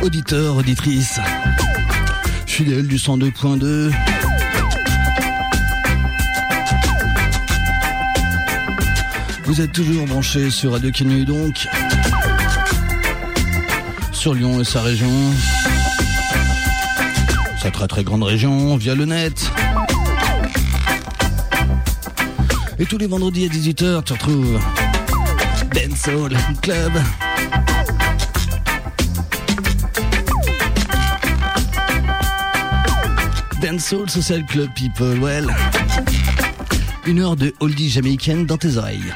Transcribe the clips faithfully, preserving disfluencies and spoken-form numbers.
auditeurs, auditrices, fidèles du cent deux point deux. Vous êtes toujours branchés sur Radio Canu donc, sur Lyon et sa région, sa très très grande région, via le net. Et tous les vendredis à dix-huit heures, tu retrouves Dancehall Club. Dancehall Social Club People, well. Une heure de oldie jamaïcaine dans tes oreilles.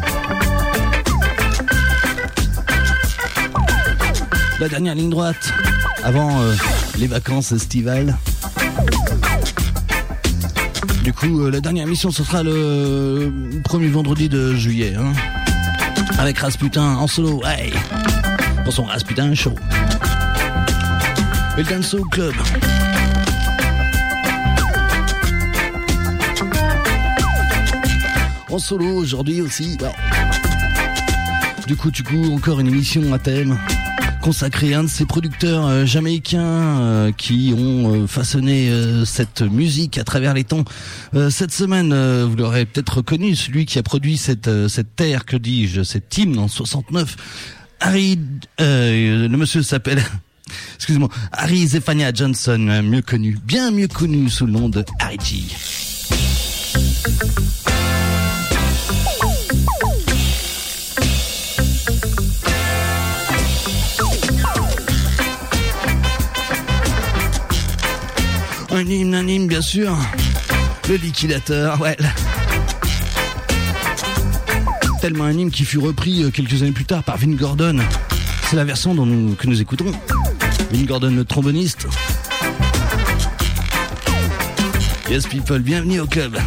La dernière ligne droite, avant euh, les vacances estivales. Du coup, euh, la dernière émission, ce sera le premier vendredi de juillet, hein, avec Rasputin en solo, hey, pour son Rasputin show. Et le Dancehall Club. En solo aujourd'hui aussi. Bon. Du coup, du coup, encore une émission à thème consacrée à un de ces producteurs euh, jamaïcains euh, qui ont euh, façonné euh, cette musique à travers les temps. Euh, cette semaine, euh, vous l'aurez peut-être reconnu, celui qui a produit cette euh, cette terre, que dis-je, cette hymne en soixante-neuf. Harry, euh, le monsieur s'appelle, excusez-moi, Harry Zephaniah Johnson, mieux connu, bien mieux connu sous le nom de Harry G. Un hymne, un hymne, bien sûr. Le liquidateur, ouais. Tellement un hymne qui fut repris quelques années plus tard par Vin Gordon. C'est la version dont nous, que nous écoutons. Vin Gordon, le tromboniste. Yes, people, bienvenue au club.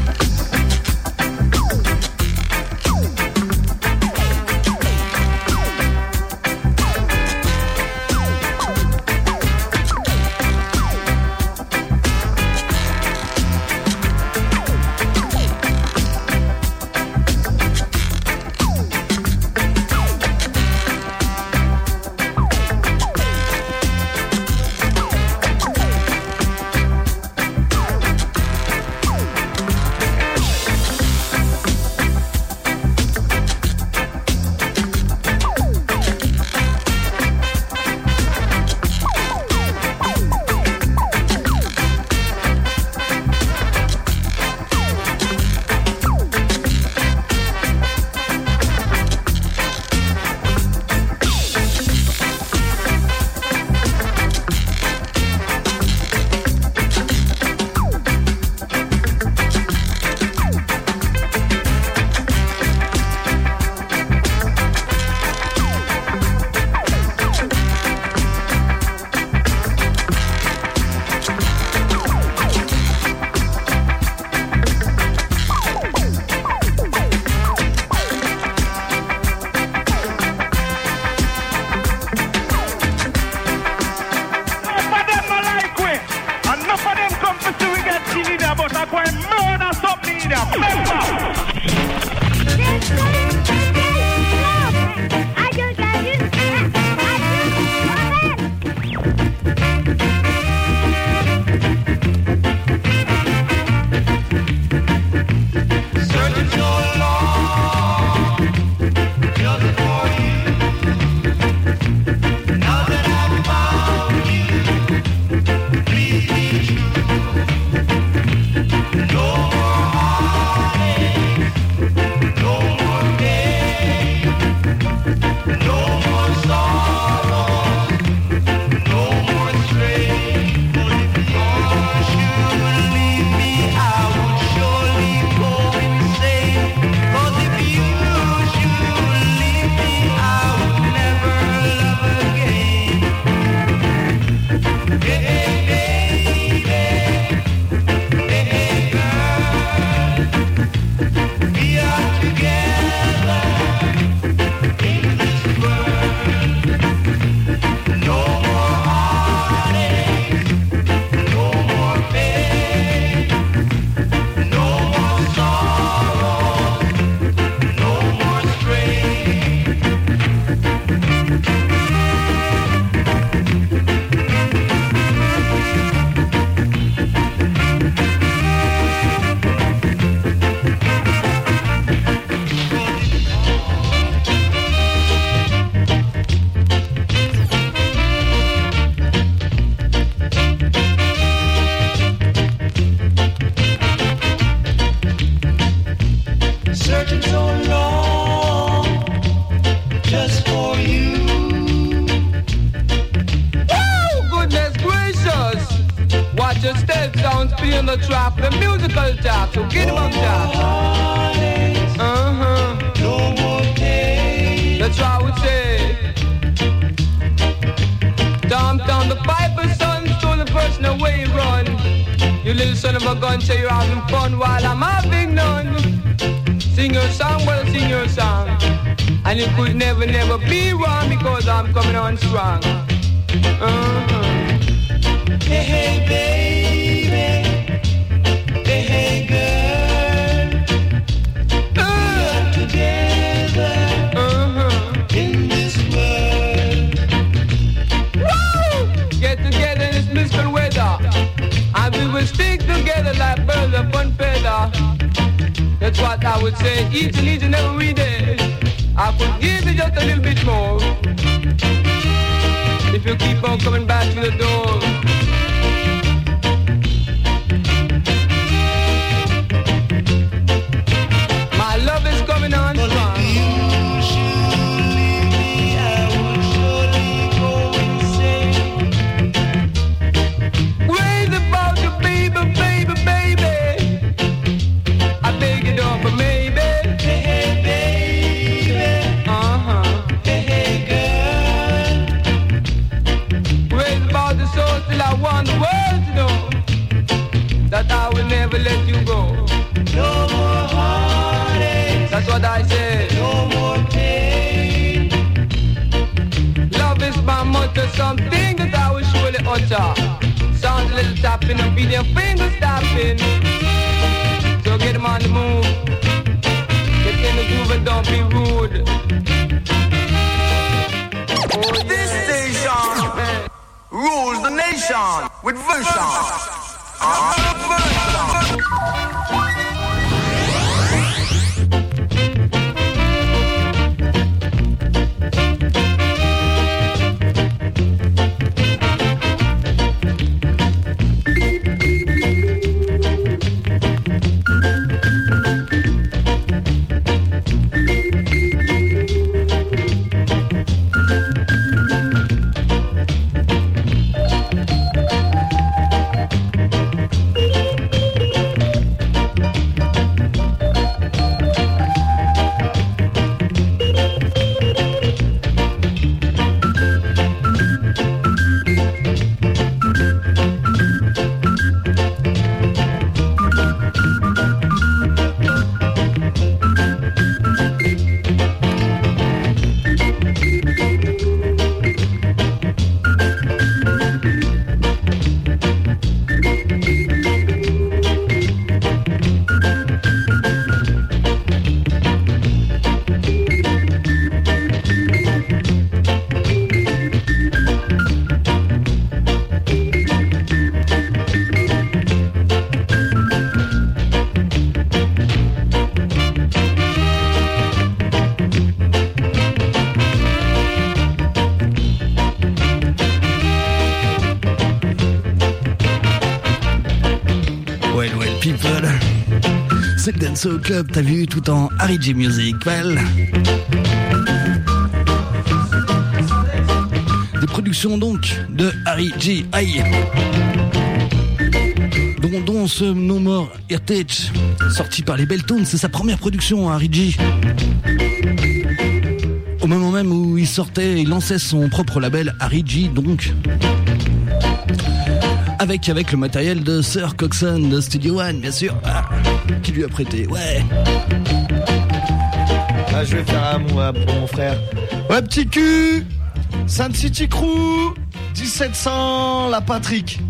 the track, the musical talk, so get him on top. Uh-huh. No more pain. That's what I would say. Tom Tom, the piper's son, stole the person away, run. You little son of a gun, say you're having fun while I'm having none. Sing your song, well, sing your song. And it could never, never be wrong because I'm coming on strong. Uh-huh. Hey, hey, baby. Hey, hey, girl. Uh. We are together uh-huh. in this world. Woo! Get together in this mystical weather. And we will stick together like birds of one feather. That's what I would say each and each and every day. I could give you just a little bit more if you keep on coming back to the door. My love is coming on strong. If you should leave me, I would surely go insane. Ways about you, baby, baby, baby. I beg you don't, but maybe. Hey, hey, baby. Uh-huh. Hey, hey, girl. Ways about the soul till I want the world to know that I will never let you go. No more heartache. That's what I say. No more pain. Love is my motto, something that I will surely utter. Sounds a little tapping and feel your fingers tapping. So get them on the move. Get in the groove and don't be rude. Oh, yeah. This station rules the nation with version. Uh, version. C'est le Dancehall Club, t'as vu, tout en Harry J Music, well. Des productions donc de Harry J Aye, dont, dont ce No More Heritage, sorti par les Belltones, c'est sa première production, Harry J. Au moment même où il sortait, il lançait son propre label Harry J, donc. Avec, avec le matériel de Sir Coxon de Studio One, bien sûr, ah, qui lui a prêté, ouais. Ah, je vais faire un mot pour mon frère. Ouais, petit cul, Sun City Crew, dix-sept cents, la Patrick.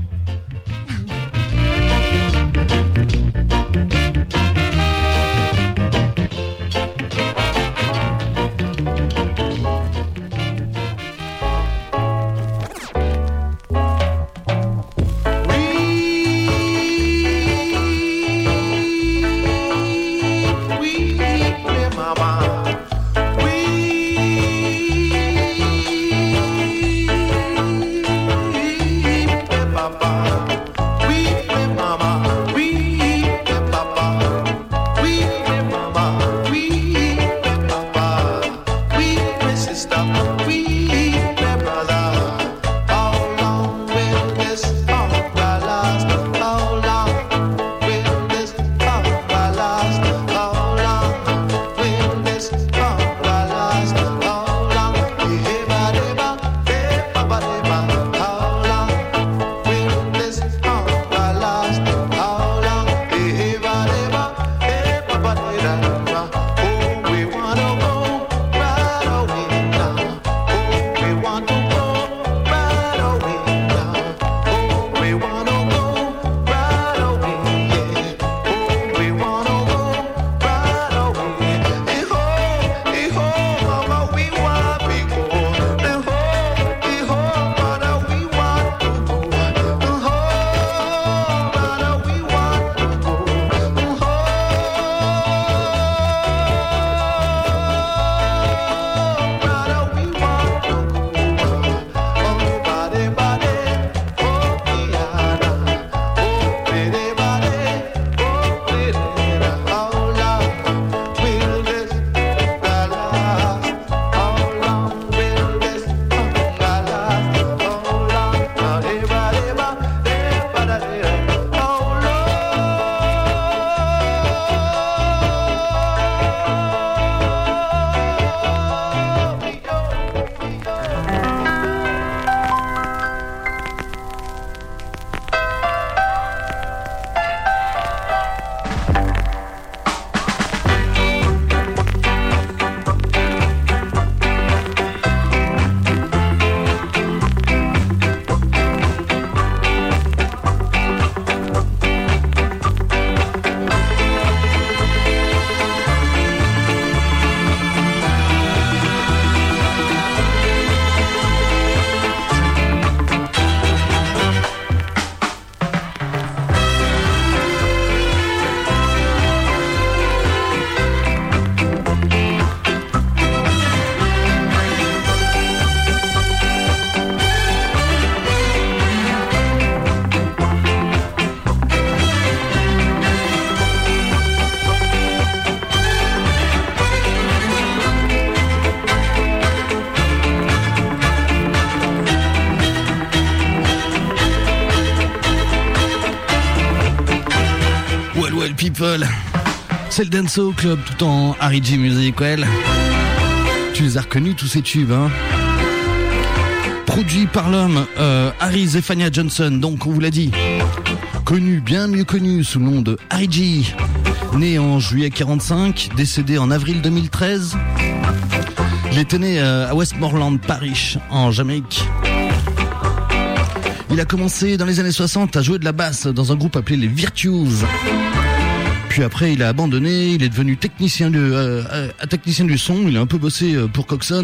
People. C'est le Dancehall Club tout en R G Music, well. Tu les as reconnus tous ces tubes, hein. Produit par l'homme euh, Harry Zephaniah Johnson, donc on vous l'a dit. Connu, bien mieux connu sous le nom de Harry G. Né en juillet quarante-cinq, décédé en avril deux mille treize. Il était né euh, à Westmoreland Parish, en Jamaïque. Il a commencé dans les années soixante à jouer de la basse dans un groupe appelé les Virtues. Puis après, il a abandonné, il est devenu technicien, de, euh, euh, technicien du son, il a un peu bossé pour Coxon.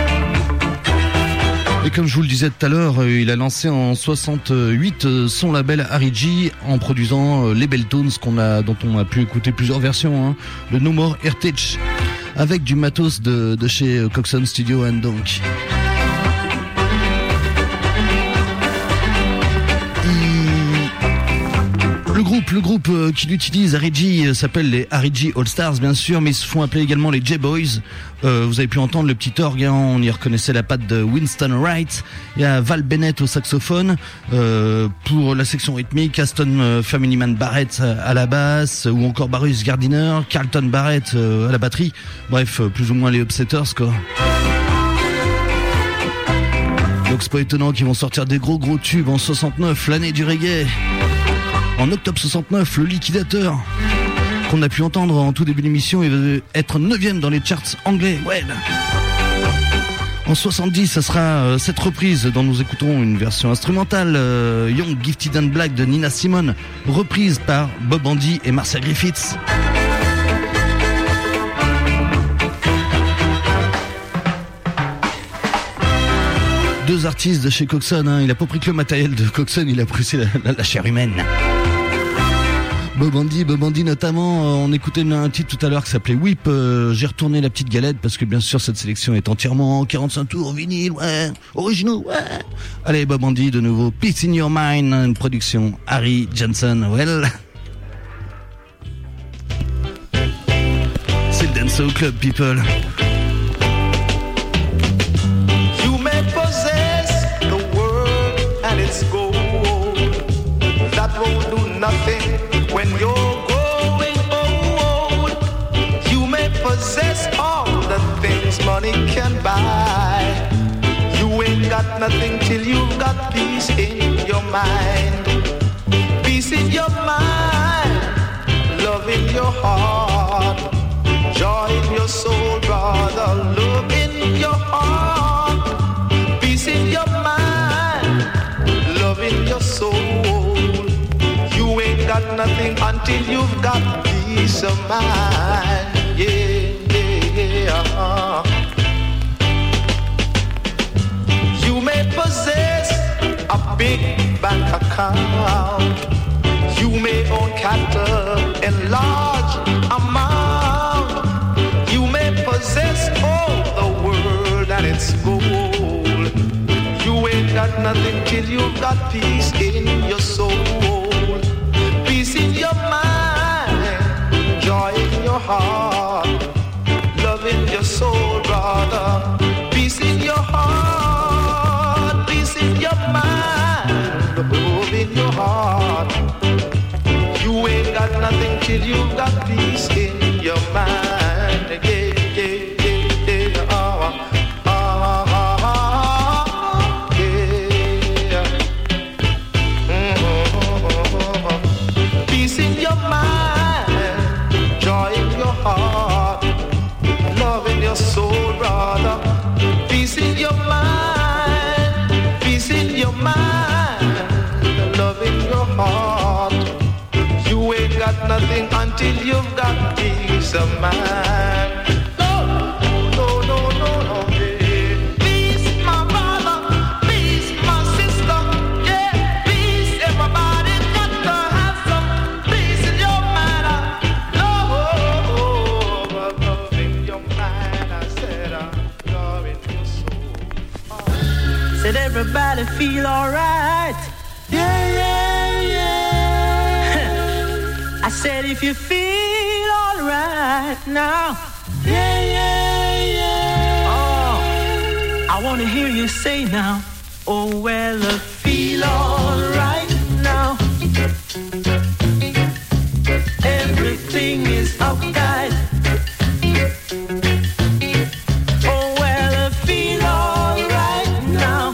Et comme je vous le disais tout à l'heure, il a lancé en soixante-huit son label Harry G en produisant les Belltones qu'on a, dont on a pu écouter plusieurs versions, hein, le No More Heritage, avec du matos de, de chez Coxon Studio and donc. Le groupe, le groupe euh, qu'il utilise, Harry G, euh, s'appelle les Harry G All Stars, bien sûr, mais ils se font appeler également les J-Boys. Euh, vous avez pu entendre le petit orgue, hein, on y reconnaissait la patte de Winston Wright. Il y a Val Bennett au saxophone. Euh, pour la section rythmique, Aston euh, Family Man Barrett à, à la basse, ou encore Barus Gardiner, Carlton Barrett euh, à la batterie. Bref, euh, plus ou moins les Upsetters, quoi. Donc c'est pas étonnant qu'ils vont sortir des gros gros tubes en soixante-neuf, l'année du reggae. En octobre soixante-neuf, le Liquidateur, qu'on a pu entendre en tout début d'émission, il va être neuvième dans les charts anglais. Ouais. En soixante-dix, ça sera euh, cette reprise dont nous écouterons une version instrumentale, euh, Young, Gifted and Black de Nina Simone, reprise par Bob Andy et Marcia Griffiths. Deux artistes de chez Coxon, hein. Il a pas pris que le matériel de Coxon, il a pris la, la, la chair humaine. Bob Andy, Bob Andy notamment, euh, on écoutait un titre tout à l'heure qui s'appelait Whip, euh, j'ai retourné la petite galette parce que bien sûr cette sélection est entièrement en quarante-cinq tours, vinyle, ouais, originaux, ouais. Allez Bob Andy de nouveau, Peace in Your Mind, une production Harry Johnson, well. C'est le Dancehall Club, people. You may possess the world and its gold, that won't do nothing. When you're growing old, you may possess all the things money can buy. You ain't got nothing till you've got peace in your mind. Peace in your mind, love in your heart, joy in your soul, brother, love in your heart. Peace in your mind, love in your soul. You ain't got nothing until you've got peace of mind. Yeah, yeah, yeah. You may possess a big bank account. You may own cattle in large amount. You may possess all the world and its gold. You ain't got nothing till you've got peace in your soul. Peace in your mind, joy in your heart, love in your soul, brother. Peace in your heart, peace in your mind, love in your heart. You ain't got nothing till you've got peace in your mind. Yeah, yeah, yeah, yeah. Oh, oh, oh, oh, yeah. Mm-hmm. Peace in your mind, joy in your heart, love in your soul, brother. Peace in your mind, peace in your mind, love in your heart. You ain't got nothing until you've got peace of mind. No, no, no, no, no, yeah. Peace, my brother, peace, my sister, yeah. Peace, everybody got to have some peace in your mind. Love, love in your mind, I said, love in your soul. Oh. Said everybody feel alright. Yeah, yeah, yeah. I said if you feel alright now, yeah, yeah, yeah. Oh, I wanna hear you say now, oh well, I feel alright now. Every everything is uptight. Oh well, I feel alright now.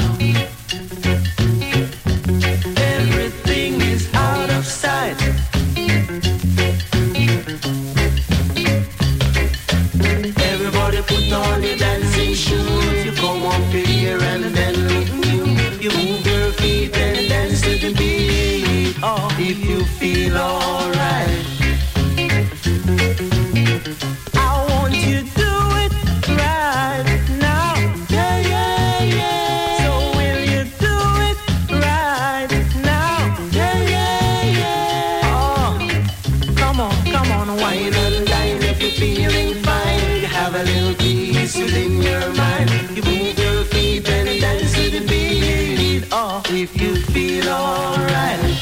Everything is out of sight. Everybody put on your dancing shoes. You come up here and then you, you move your feet and dance to the beat. Oh, if you feel alright, I want you to do it right now. Yeah, yeah, yeah. So will you do it right now? Yeah, yeah, yeah. Oh, come on, come on, wine and dine if you're feeling fine. You have a little peace within your mind. You move your feet and dance to the beat. Oh, if you feel alright.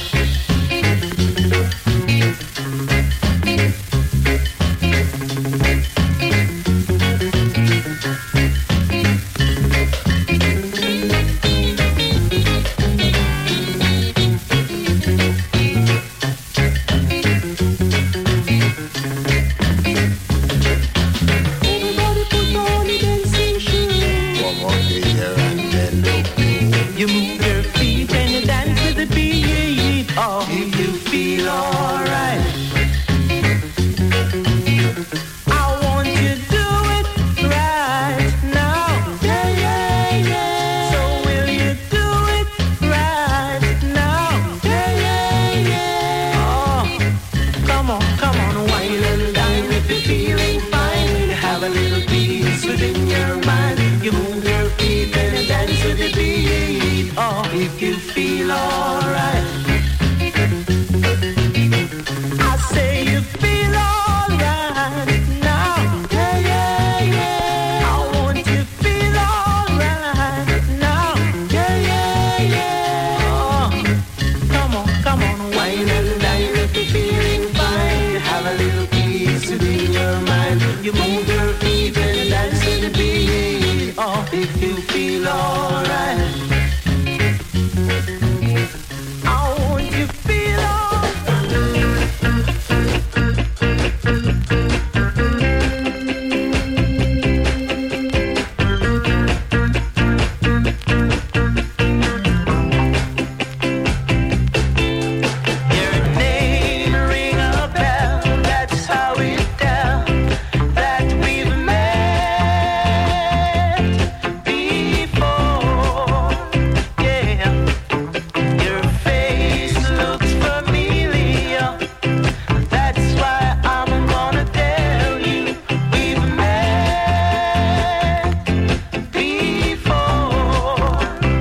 You move your feet and you dance to the beat. Oh, if you feel alright, I want you to do it right now. Yeah, yeah, yeah. So will you do it right now? Yeah, yeah, yeah. Oh, come on, come on, wine and dine if you're feeling fine. You have a little peace within your mind. You move your feet and you dance to the beat. Oh, if you feel alright, I say you feel alright now. Yeah, yeah, yeah. I want you to feel alright now. Yeah, yeah, yeah. Oh, come on, come on, wine and dine if you're feeling fine. You have a little peace within your mind. You move your feet and dance to the beat. Oh, if you feel alright. I want you to feel your name ring a bell. That's how we tell that we've met before. Yeah. Your face looks familiar. That's why I'm gonna tell you we've met before.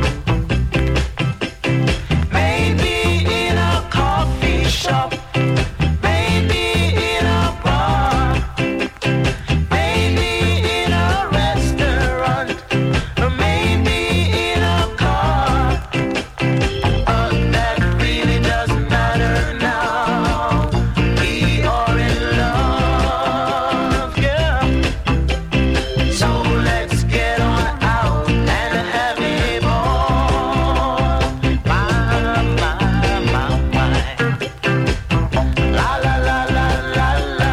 Maybe in a coffee shop, maybe in a bar, maybe in a restaurant, or maybe in a car. But that really doesn't matter now. We are in love, girl. So let's get on out and have a ball. My, my, my, my. La, la, la, la, la, la.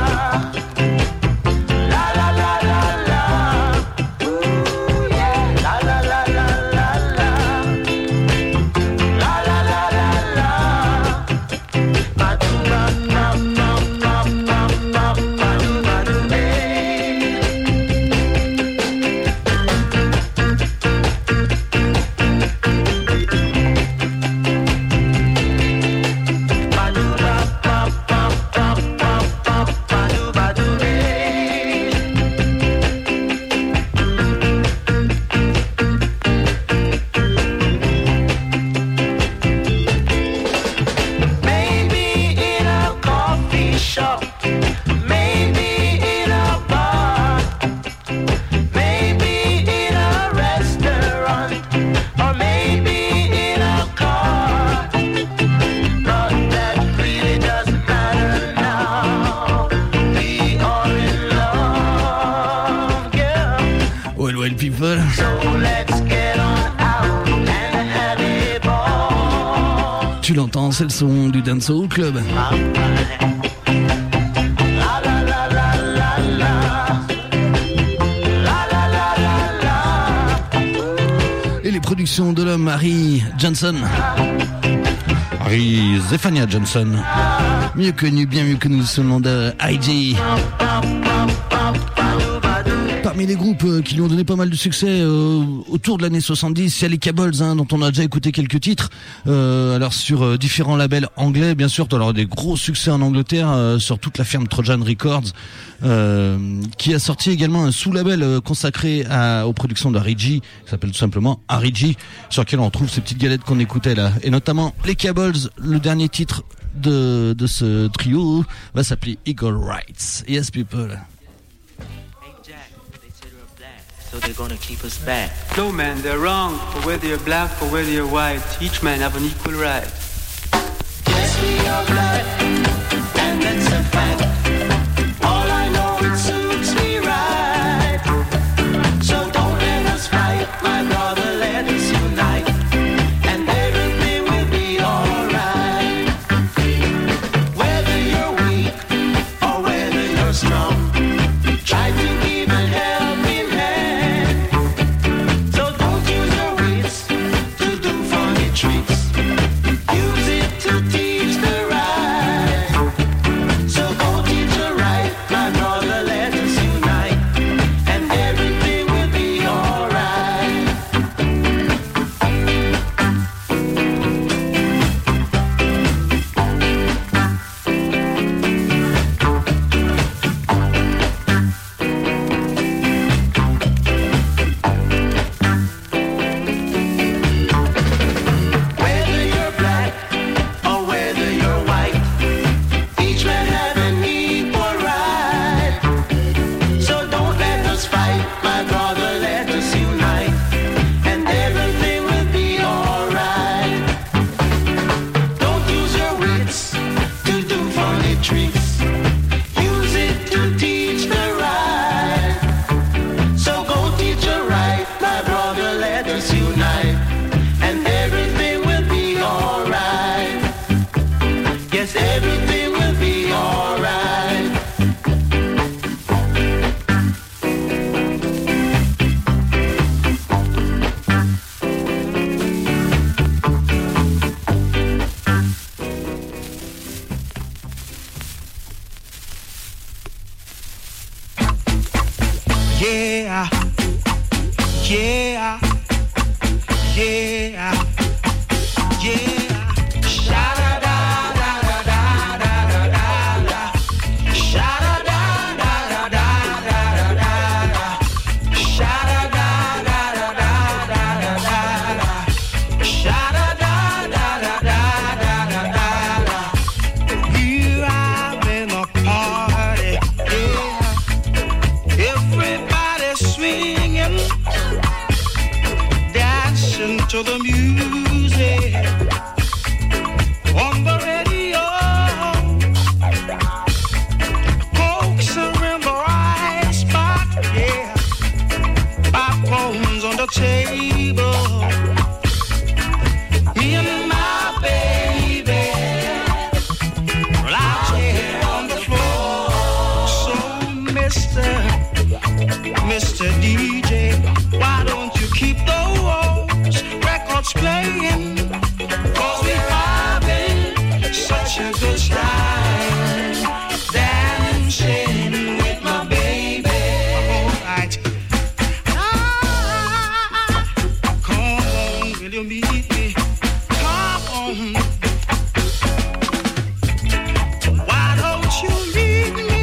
La, la, la, la, la. Ooh, yeah. La, la, la, la, la, la. La, la, la, la, la. Ba-do-ba, ba, ba, ba, ba, ba, ba-do-ba-do-day. Ba-do-ba, ba, ba, ba, ba, ba, ba-do-ba-do-day. Maybe in a coffee shop, maybe in a bar, maybe in a restaurant, or maybe in a car. But that really doesn't matter now. We are in love, girl. Well, well, people. So let's get on out and have a ball. Tu l'entends, c'est le son du Dancehall Club. La, la, les productions de l'homme Harry Johnson. Harry Zephania Johnson, mieux connu, bien mieux connu sous le nom de I G. Parmi les groupes qui lui ont donné pas mal de succès euh, autour de l'année soixante-dix, il y a les Cabols, hein, dont on a déjà écouté quelques titres. Euh, alors sur euh, différents labels anglais, bien sûr, alors des gros succès en Angleterre, euh, sur toute la firme Trojan Records, euh, qui a sorti également un sous-label euh, consacré à, aux productions de Harry G, qui s'appelle tout simplement Harry G, sur lequel on trouve ces petites galettes qu'on écoutait là, et notamment les Cabols. Le dernier titre de de ce trio va s'appeler Eagle Rights. Yes, people. So they're gonna keep us back. No, man, they're wrong. For whether you're black or whether you're white, each man have an equal right. Yes, we are black, and that's a fact. All I know, it suits me right. So don't let us fight, my brother, let us unite, and everything will be alright. Whether you're weak or whether you're strong, try to give a helping hand. So don't use your wits to do funny tricks. Use it to teach the right. So go teach the right, my brother, let us unite, and everything will be alright. Whether you're black or whether you're white, each man have an equal right. So don't let us fight, my brother, let us unite, and everything will be alright. Don't use your wits to do funny tricks. Use it to teach the right. So go teach the right, my brother, let us unite, and everything will be alright. Yes, everything will be alright. Yeah, yeah, yeah, yeah. Sha-da-da-da-da-da-da-da-da. Sha-da-da-da-da-da-da-da. Sha-da-da-da-da-da-da-da. Sha-da-da-da-da-da-da-da. Here I'm in a party, yeah. Everybody swinging, dancing to the music on the radio. Folks are in the right spot, yeah. Popcorn's on the table. Me and my baby, well, out here on the floor. So, Mister Mister D J, why don't you keep those records playing? 'Cause we having such a good time dancing with my baby. All right. Ah, come on, will you meet me? Come on. Why don't you meet me?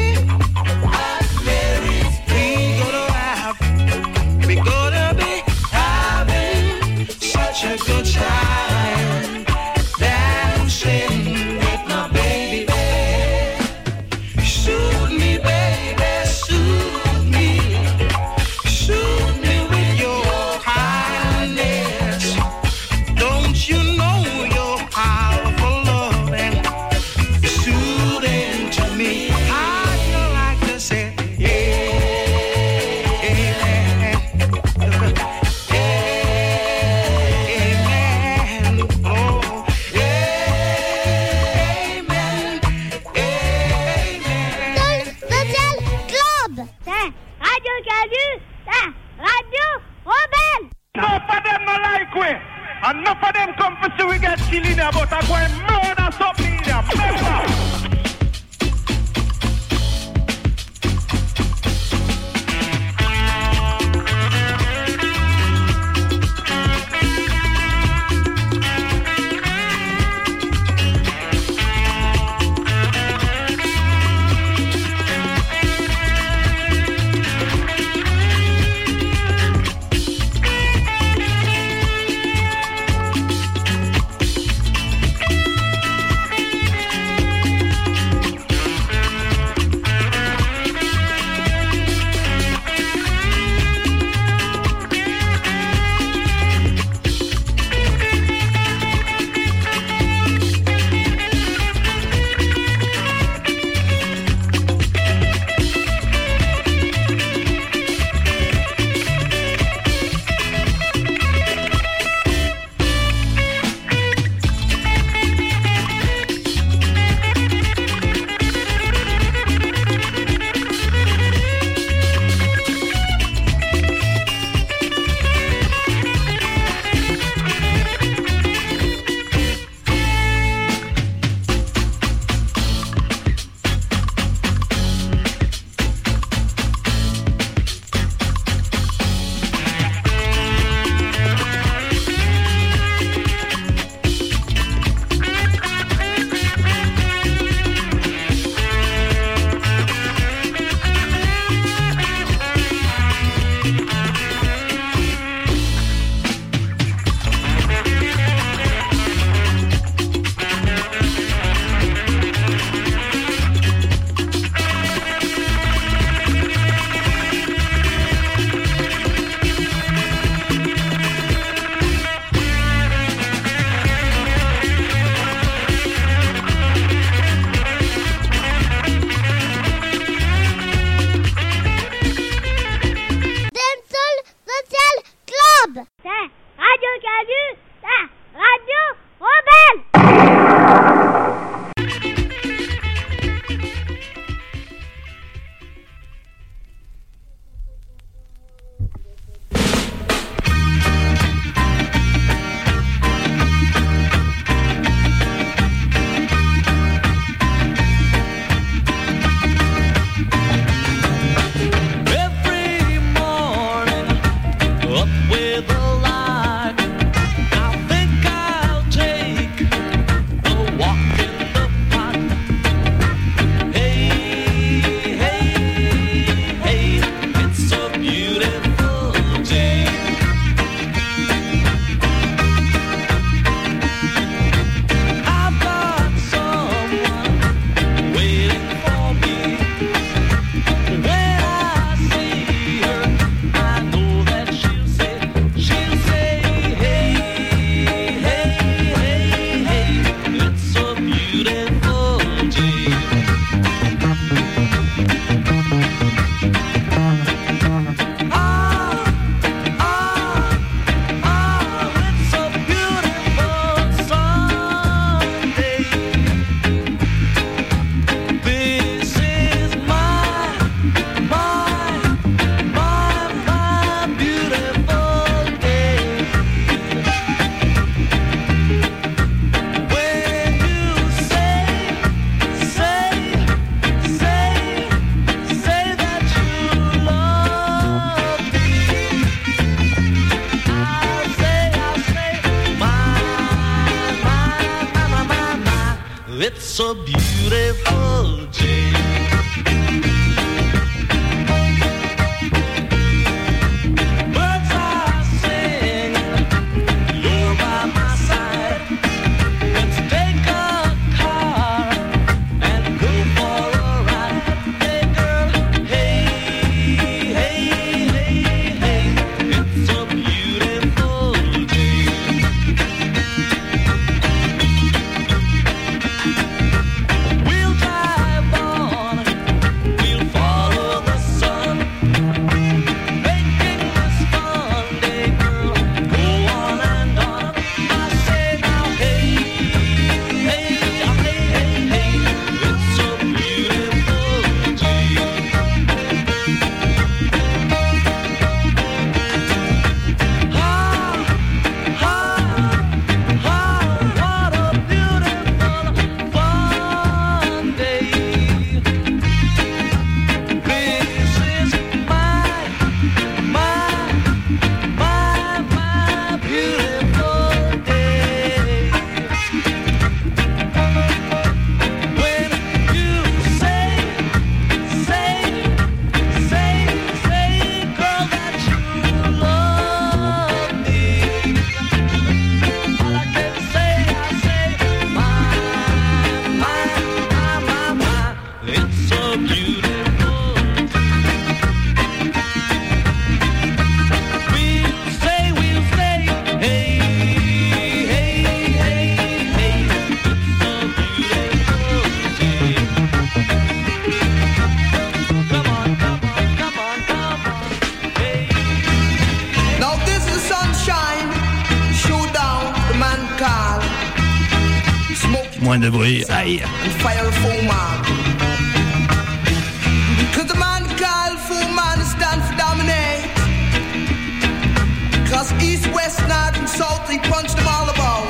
We gonna have, we gonna be having such a good time dancing with my baby. Soothe me, baby, soothe me, soothe me with your kindness. Don't Enough of them come for see we get killed in here, but I'm going to murder something in here. Remember? It's a beautiful day. Birds are singing, you're by my side. Let's take a car and go for a ride. Hey girl, hey, hey, hey, hey. It's a beautiful day. We'll drive all Moins de bruit. Aïe. And fire a fool man. Cause the man called fool man stand for dominate. Cause east, west, north and south they punch them all about.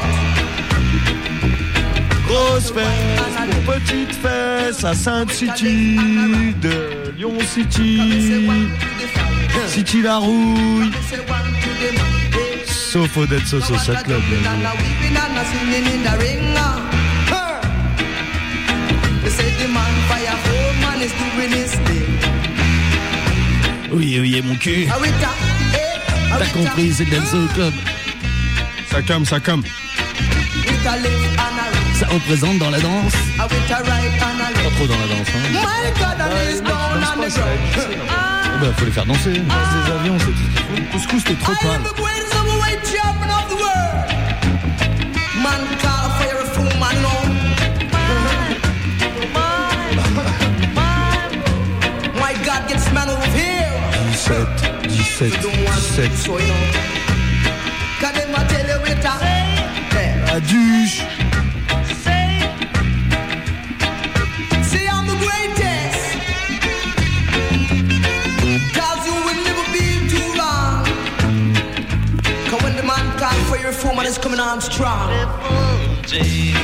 Grosse fesse pour petite fesse à Sainte-City de Lyon City. City la rouille. Sauf Odette Soso, cette club. Oui, oui, mon cul. T'as compris, c'est le Dancehall Club. Ça comme, ça comme. Ça représente dans la danse. Pas trop dans la danse, hein. Eh ben, faut les faire danser. Danse des avions, c'est tout ce qu'il faut. Couscous, t'es trop pâle. Man call for your fool man long. My God gets man over here. dix-sept, dix-sept, dix-sept. Can I tell you with a La douche. See I'm the greatest. Cause you will never be too long. Cause when the man call for your fool man is coming on strong. It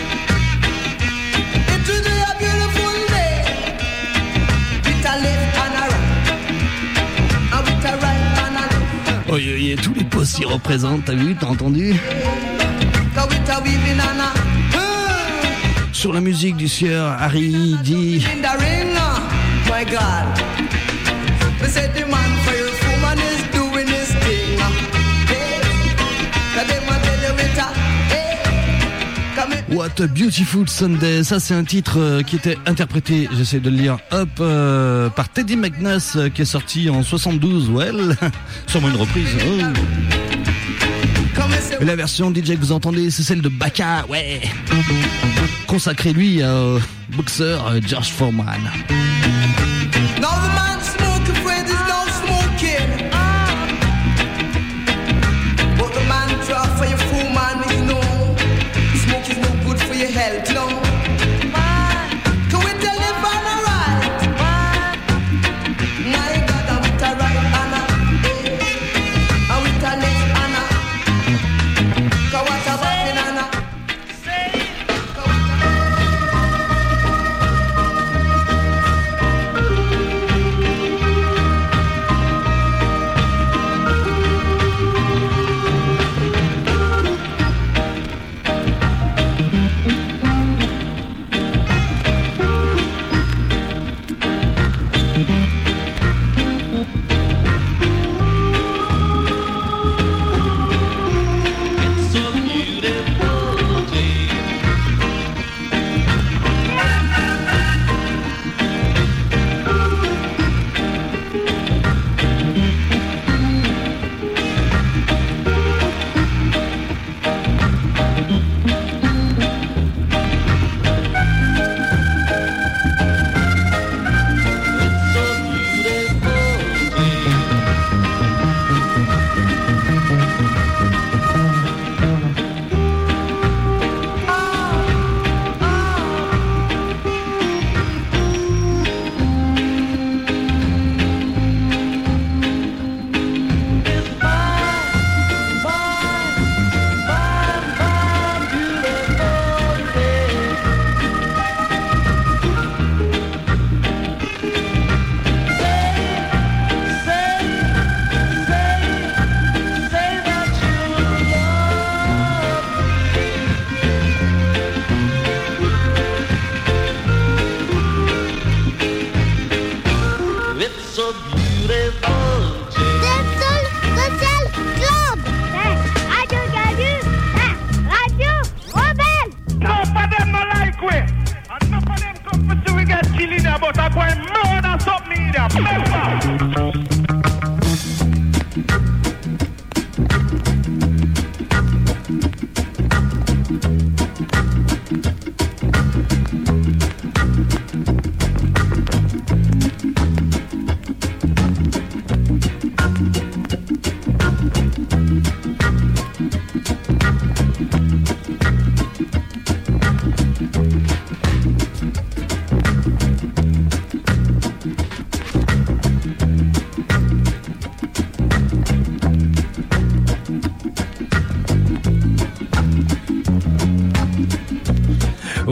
will be a beautiful day. With a left and a right. And with a right and a left. Oh, il y a tous les postes s'y représentent, t'as vu, t'as entendu? Cause with a weaving and a Sur la musique du sieur Harry dit in the ring. My God. They said the man for your fool man is doing his thing. Hey. Cause they man tell you with a What a Beautiful Sunday. Ça, c'est un titre euh, qui était interprété, j'essaie de le lire, hop, euh, par Teddy McNuss, euh, qui est sorti en soixante-douze. Well, sûrement une reprise. Oh. Et la version D J que vous entendez, c'est celle de Baka, ouais. Consacré, lui, au boxeur euh, George Foreman. Now the man smoking friend is not smoking. But the man try for your fool man is no. Smoke is no good for your health, no. Can we tell you on the right? My God, I'm with the right and a I'm with the left and a Cause what a bad and a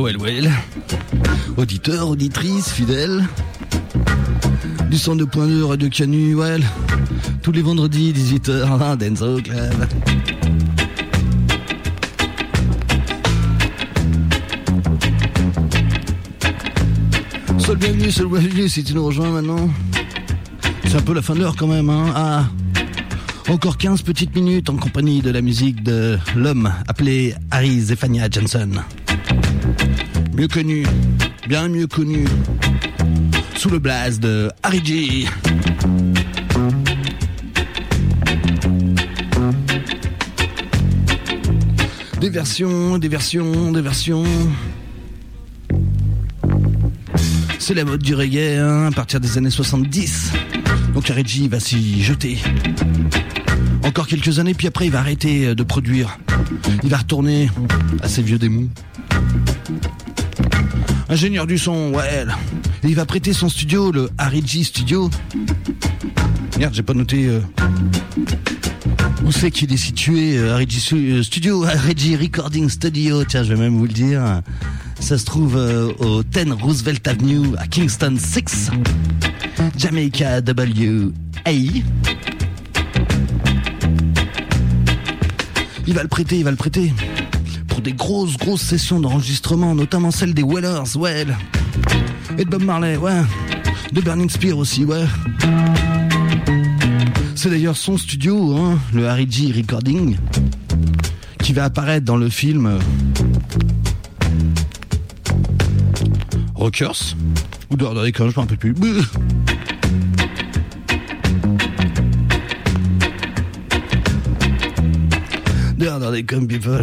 well, well. Auditeurs, auditrices, fidèles. Du cent deux point deux Radio Canu, well. Tous les vendredis, dix-huit heures, hein, Denzo Club. Sois le bienvenu, sois le bienvenu si tu nous rejoins maintenant. C'est un peu la fin de l'heure quand même, hein. Ah, encore quinze petites minutes en compagnie de la musique de l'homme appelé Harry Zephaniah Johnson. Mieux connu, bien mieux connu, sous le blaze de Harry G. Des versions, des versions, des versions. C'est la mode du reggae, hein, à partir des années soixante-dix. Donc Harry G va s'y jeter. Encore quelques années, puis après il va arrêter de produire. Il va retourner à ses vieux démons. Ingénieur du son, ouais. Et il va prêter son studio, le Harry G Studio. Merde, j'ai pas noté... Euh... Où c'est qu'il est situé, euh, Harry G Studio, Harry G Recording Studio, tiens, je vais même vous le dire. Ça se trouve euh, au dix Roosevelt Avenue à Kingston six, Jamaica W A. Il va le prêter, il va le prêter pour des grosses, grosses sessions d'enregistrement, notamment celle des Wailers, ouais, et de Bob Marley, ouais, de Burning Spear aussi, ouais. C'est d'ailleurs son studio, hein, le Harry G Recording, qui va apparaître dans le film Rockers ou dehors des camps, je m'en rappelle plus. Dehors des camps, people.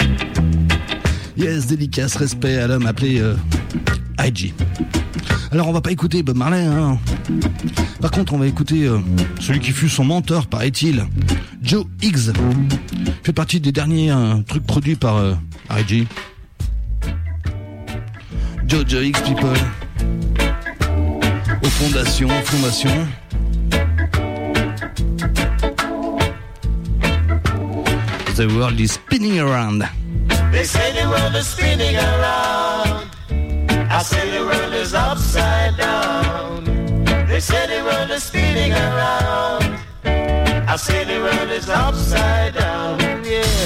Yes, dédicace, respect à l'homme appelé euh, I G. Alors on va pas écouter Bob Marley, hein. Par contre on va écouter euh, celui qui fut son mentor, paraît-il, Joe Higgs. Fait partie des derniers euh, trucs produits par euh, Harry G. Joe, Joe Higgs, people. Aux fondations, fondations. The world is spinning around. They say the world is spinning around. I say the world is upside down. They say the world is spinning around. I say the world is upside down. Ooh, yeah.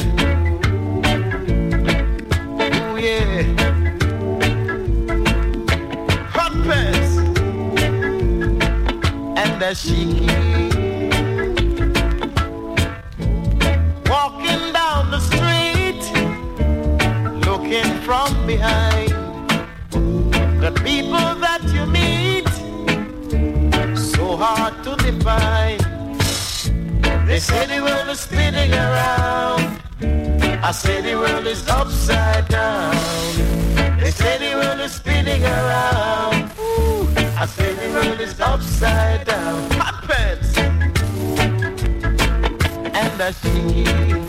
Ooh, yeah. Hot pants and the chic. Walking down the street, looking from behind. The people that you meet, so hard to define. They say the world is spinning around. I say the world is upside down. They say the world is spinning around. Ooh, I say the world is upside down. Hot pants and a chic.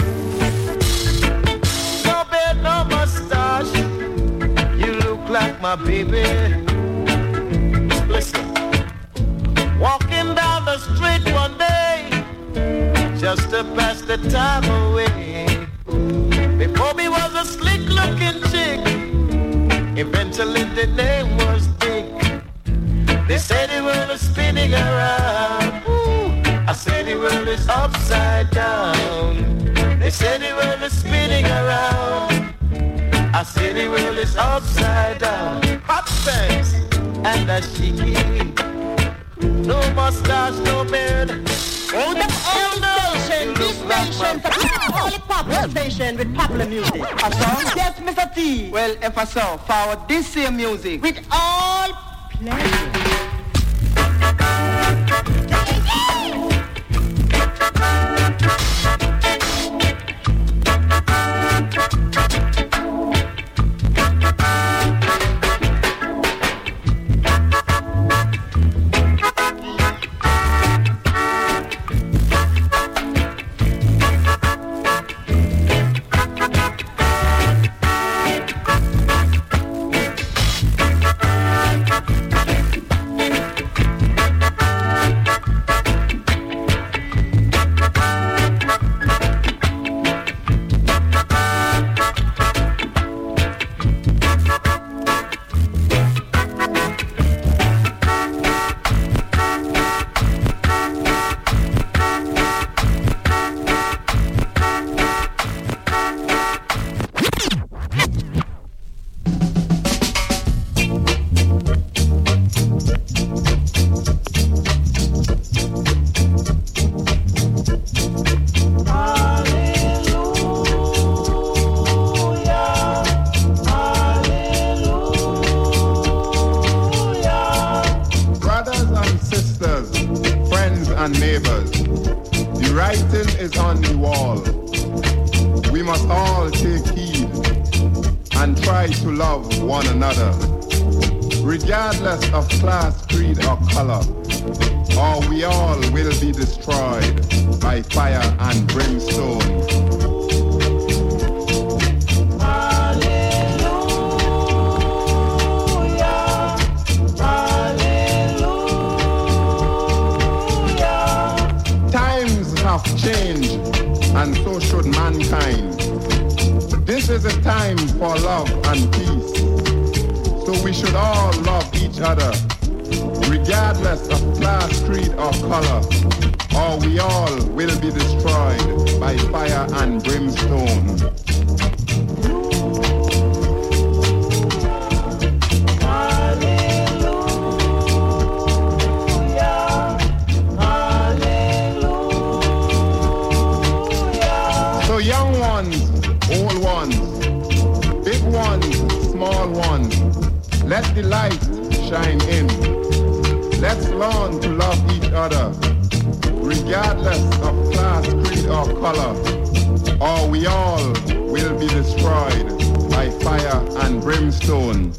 No beard, no mustache. You look like my baby. Listen. Walking down the street one day, just to pass the time away. Before me was a slick looking chick, eventually the name was Dick. They say the world is spinning around. Ooh, I say the world is upside down. They say the world is spinning around. I say the world is upside down. Hot pants and a chic. No mustache, no beard. Oh, the old station, this station, only popular station with popular music. A song? Yes, Mister T. Well, if I saw, forward this same music. With all pleasure. try to love one another, regardless of class, creed, or color, or we all will be destroyed by fire and brimstone. Change, and so should mankind. This is a time for love and peace, so we should all love each other, regardless of class, creed, or color, or we all will be destroyed by fire and brimstone. Young ones, old ones, big ones, small ones, let the light shine in. Let's learn to love each other, regardless of class, creed, or color, or we all will be destroyed by fire and brimstone.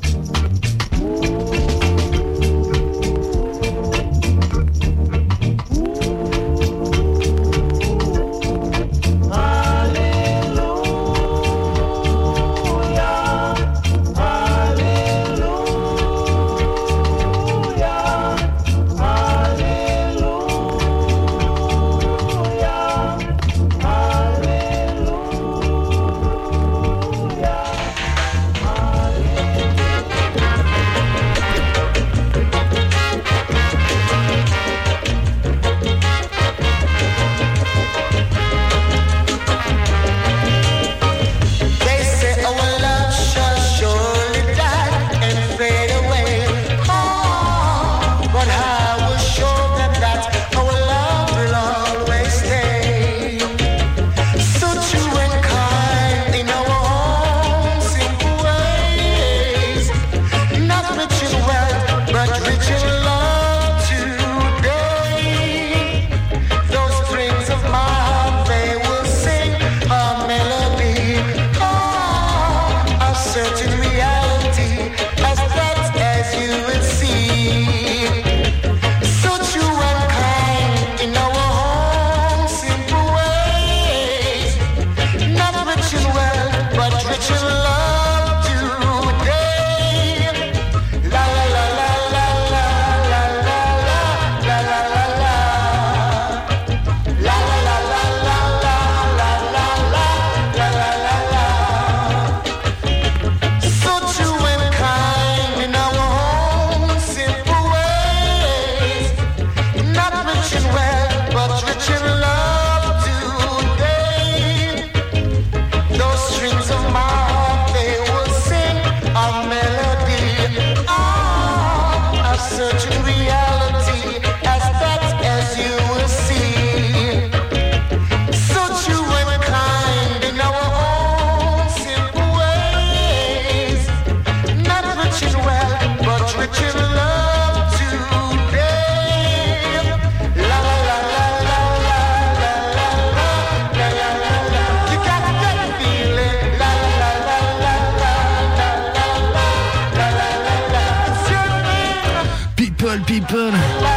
People,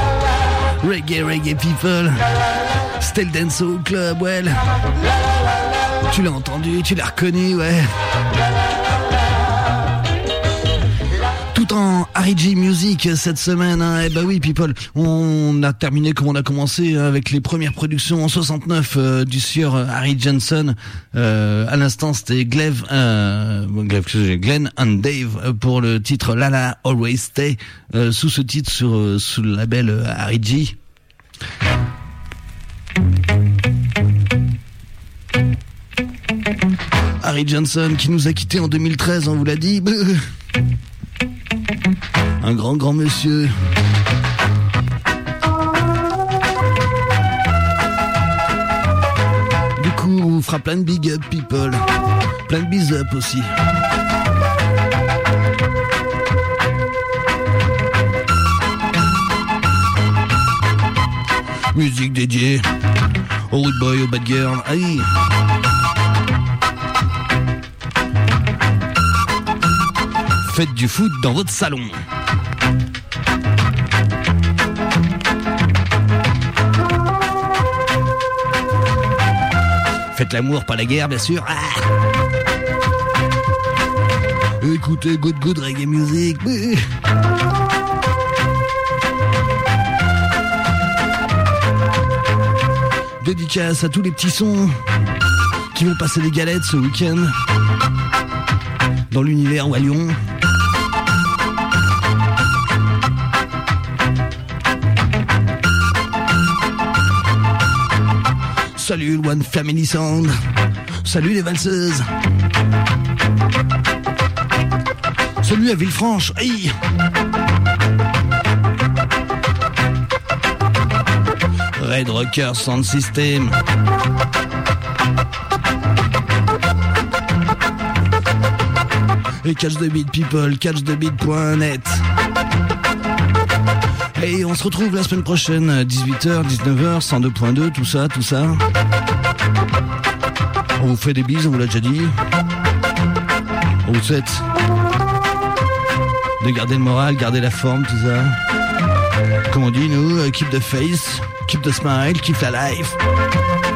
reggae, reggae people, c'était le Dancehall Club, well. Tu l'as entendu, tu l'as reconnu, ouais. Tout en Harry G Music cette semaine, hein. Eh bah oui, people, on a terminé comme on a commencé avec les premières productions en soixante-neuf euh, du sieur Harry Johnson. Euh, à l'instant, c'était Glev, euh, Glenn and Dave pour le titre Lala Always Stay, euh, sous ce titre sur euh, sous le label euh, Harry G. Harry Johnson qui nous a quittés en deux mille treize, on vous l'a dit. Un grand, grand monsieur. Du coup, on vous fera plein de big up, people. Plein de bis up aussi. Musique dédiée au Wood Boy, au Bad Girl. Aïe. faites du foot dans votre salon. Faites l'amour, pas la guerre, bien sûr. Ah, écoutez good good reggae music. Dédicace à tous les petits sons qui vont passer des galettes ce week-end dans l'univers ou à Lyon. Salut le One Family Sound. Salut les valseuses. Salut à Villefranche. Hey, Red Rocker Sound System. Et Catch the Beat People, catch the beat point net. Et on se retrouve la semaine prochaine, dix-huit heures, dix-neuf heures, cent deux point deux, tout ça, tout ça. On vous fait des bises, on vous l'a déjà dit. On vous souhaite de garder le moral, garder la forme, tout ça. Comme on dit, nous, keep the face, keep the smile, keep the life.